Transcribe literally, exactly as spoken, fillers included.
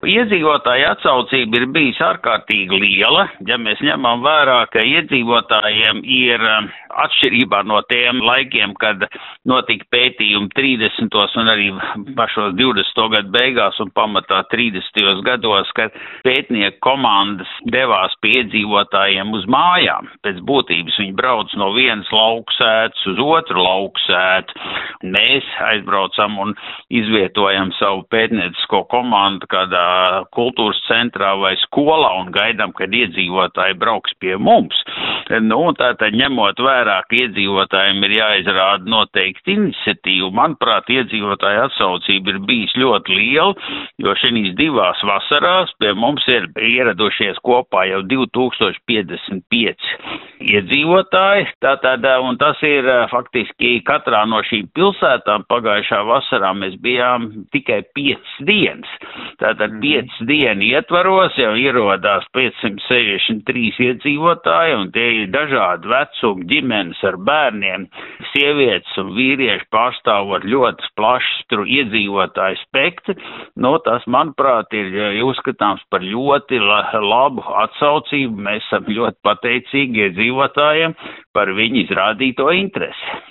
Iedzīvotāja atsaucība ir bijis ārkārtīgi liela, ja mēs ņemam vērā, ka iedzīvotājiem ir atšķirībā no tiem laikiem, kad notika pētījumi trīsdesmitos un arī pašos divdesmito gadu beigās un pamatā trīsdesmitajos gados, kad pētnieku komandas devās pie iedzīvotājiem uz mājām. Pēc būtības viņi brauc no vienas lauksētas uz otru lauksētu. Mēs aizbraucam un izvietojam savu pētniecisko komandu kādā kultūras centrā vai skolā un gaidām, kad iedzīvotāji brauks pie mums. Nu, tātad ņemot vērā, ka iedzīvotājiem ir jāizrāda noteikti iniciatīvu, manuprāt, iedzīvotāja atsaucība ir bijis ļoti liela, jo šīs divās vasarās pie mums ir ieradušies kopā jau divi tūkstoši piecdesmit pieci iedzīvotāji, tātad, un tas ir faktiski katrā no šīm pilsētām pagājušā vasarā mēs bijām tikai piecas dienas. Tātad piecas dienu ietvaros jau ierodās piecsimt sešdesmit trīs iedzīvotāji, un tie ir dažādi vecumi, ģimenes ar bērniem, sievietes un vīrieši pārstāvot ļoti plašu iedzīvotāju spektru. Nu, tas, manuprāt, ir uzskatāms par ļoti labu atsaucību. Mēs esam ļoti pateicīgi iedzīvotājiem par viņu izrādīto interesi.